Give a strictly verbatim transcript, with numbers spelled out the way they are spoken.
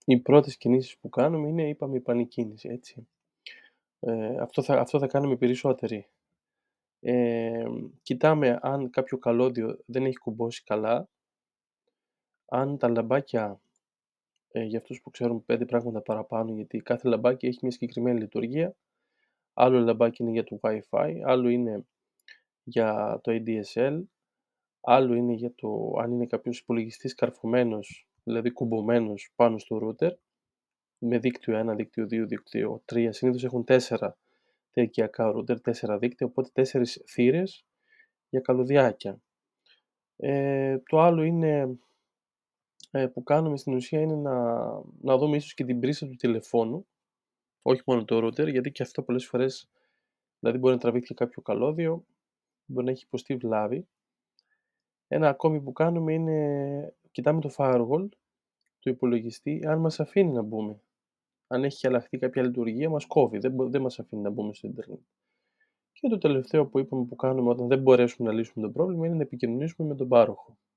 οι πρώτες κινήσεις που κάνουμε είναι, είπαμε, η πανικίνηση, έτσι. Ε, αυτό θα αυτό θα κάνουμε περισσότεροι. Ε, κοιτάμε αν κάποιο καλώδιο δεν έχει κουμπώσει καλά, αν τα λαμπάκια, ε, για αυτούς που ξέρουν πέντε πράγματα παραπάνω, γιατί κάθε λαμπάκι έχει μια συγκεκριμένη λειτουργία. Άλλο λαμπάκι είναι για το Wi-Fi, άλλο είναι για το έι ντι ες ελ, άλλο είναι για το αν είναι κάποιος υπολογιστής καρφωμένος, δηλαδή κουμπωμένος πάνω στο router, με δίκτυο ένα, δίκτυο δύο, δίκτυο τρία. Συνήθως έχουν τέσσερα τα οικιακά router, τέσσερα δίκτυα, οπότε τέσσερις θύρες για καλωδιάκια. Ε, το άλλο είναι, ε, που κάνουμε στην ουσία είναι να, να δούμε ίσως και την πρίσα του τηλεφώνου, όχι μόνο το router, γιατί και αυτό πολλές φορές, δηλαδή μπορεί να τραβήχθηκε κάποιο καλώδιο, μπορεί να έχει υποστεί βλάβη. Ένα ακόμη που κάνουμε είναι, κοιτάμε το firewall του υπολογιστή, αν μας αφήνει να μπούμε. Αν έχει αλλάχθει κάποια λειτουργία, μας κόβει, δεν, μπο- δεν μας αφήνει να μπούμε στο ίντερνετ. Και το τελευταίο που είπαμε που κάνουμε όταν δεν μπορέσουμε να λύσουμε το πρόβλημα είναι να επικοινωνήσουμε με τον πάροχο.